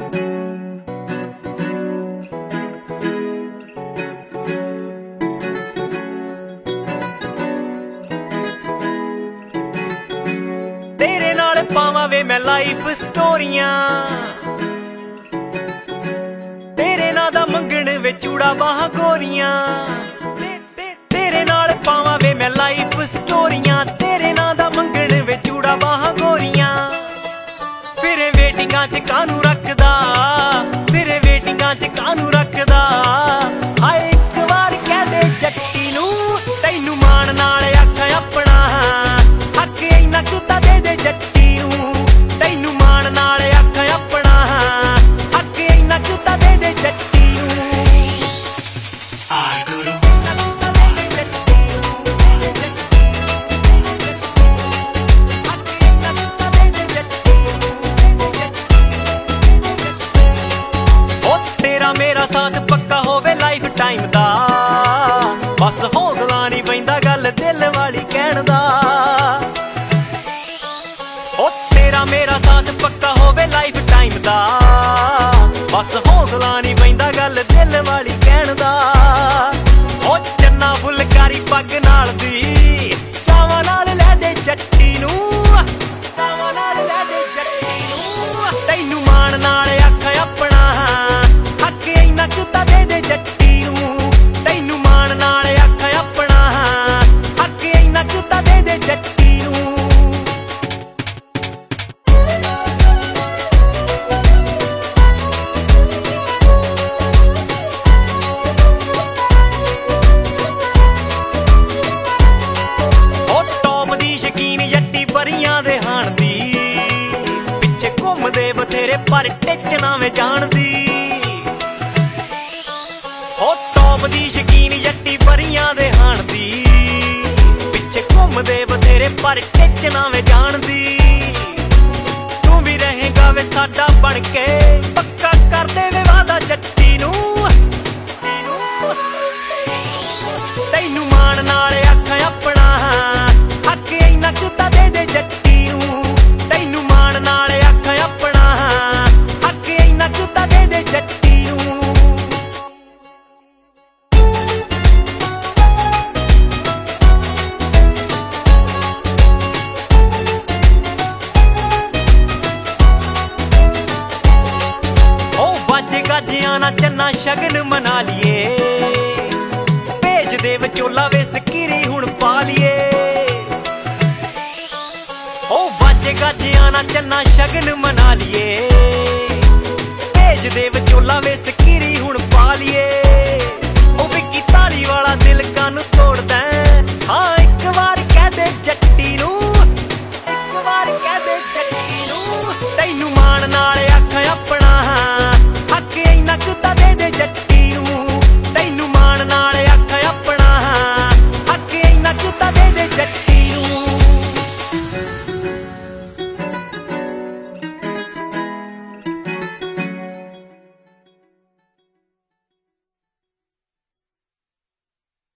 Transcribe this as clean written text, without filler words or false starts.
तेरे नाल पावां वे मैं लाइफ स्टोरियां, तेरे नां दा मंगण वे चूड़ा बाह गोरियां। तेरे नाल पावां वे मैं लाइफ स्टोरियां, तेरे नां दा मंगण वे चूड़ा बाह गोरियां। फिर वेटिंगां च कानू रखदा, फिर वेटिंगां च कानू रखदा। हाय एक बार कह दे जट्टी नूं, तैनू मान नाल आख अपना हक इन्ना कुं तां दे दे जट्टी नूं। तैनू मान नाल आख अपना हक इन्ना कुं तां दे दे जट्टी नूं। मेरा साथ पक्का होवे लाइफ टाइम दा, बस हौसला नहीं पैंदा गल दिल वाली कहण दा। ओ तेरा मेरा साथ पक्का होवे लाइफ टाइम दा, बस हौसला नहीं पैंदा गल दिल वाली कहण दा। ओ चन्ना फुलकारी पग नाल दी, चावां नाल लै दे जट्टी नूं, चावां नाल लै दे जट्टी नूं। तैनू मान नाल आख अपना दे दे जट्टी नूं। तैनू मान नाल आख अपना हक इन्ना कुं तां दे दे जट्टी नूं। ओ टॉप दी शकीन जट्टी परियां दे हाण दी, पिछे घुमदे बथेरे पर टिचना वे जाणदी। दी शकीन जट्टी परियां दे हाण दी, पिछे घुमदे बथेरे पर टिचना वे जाणदी। तू भी रहेगा वे साडा बन के, पक्का कर दे वे वादा जट्टी नूं। तैनू मान नाल आख अपना हक इन्ना कुं तां दे दे जट्टी नूं। तैनू मान नाल आख अपना हक इन्ना कुं तां दे दे जट्टी नूं। गाजियां चन्ना शगन मना लिए, भेज दे विचोला वे सकीरी हुण पा लिए। ओ बाजे गाजियां चन्ना शगन मना लिए, भेज दे विचोला वे